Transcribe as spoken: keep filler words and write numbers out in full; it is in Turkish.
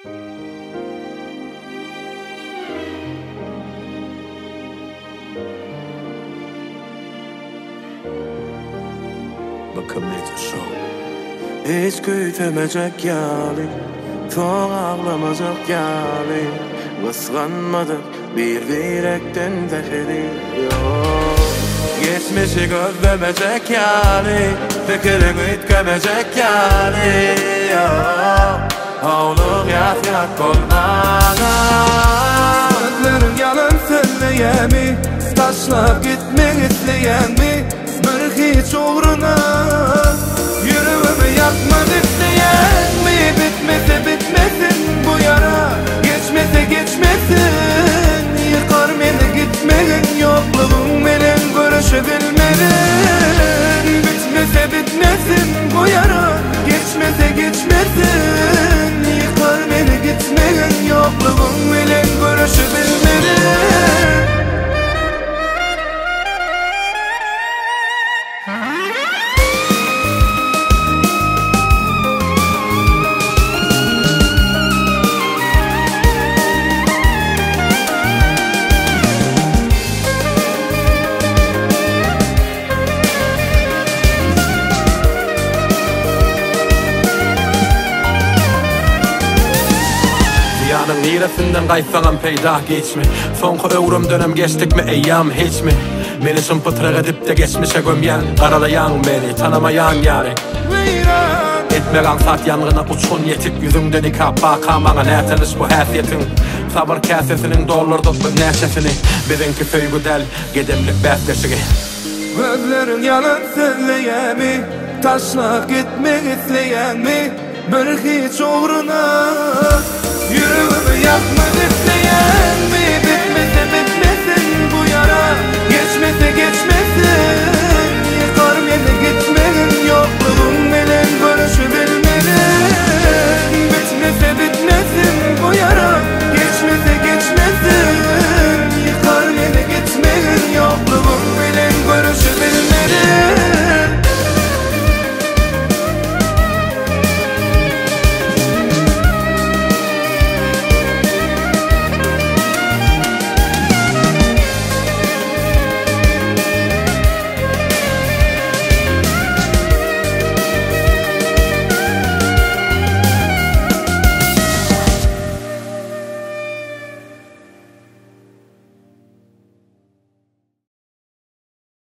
Bakın Major Show. Hiç küytemecek yali, son ağlamacak yali, kıskanmadık bir direkten zehri yok. Geçmişi gözlemecek yali, fikri gütkemecek yali yok. Oğlum yat yat olmadan. Gözlerin yalan söyleyen mi? Taşlap gitmek isteyen mi? Bir hiç uğruna yüreğimi yakmak isteyen mi? Bitmese bitmesin bu yara, geçmese geçmesin. Yıkar beni gitmeyin, yokluğun benim görüşebilmelin. Bitmese bitmesin bu yara, geçmese geçmesin. Yıkar beni gitmeyin, yokluğun benim görüşebilmelin. Dünyanın neresinden kaysagan peyda geçmi? Sonku ömrüm dönem geçtik mi eyyam hiç mi? Beni şımpıtırık edip de geçmişe gömyen, karalayan beni tanımayan yani. Etmegan saat yangına uçkun yetip yüzünden ikap bakamana nerteniş bu hasiyetin. Sabır kasesinin doldurduk bu neşesini, bizimki söygü del gedemlik besleşigi. Gözlerin yalan söyleyen mi? Taşlap gitmek isteyen mi? Bir hiç uğruna yüreğimi yakmak isteyen mi?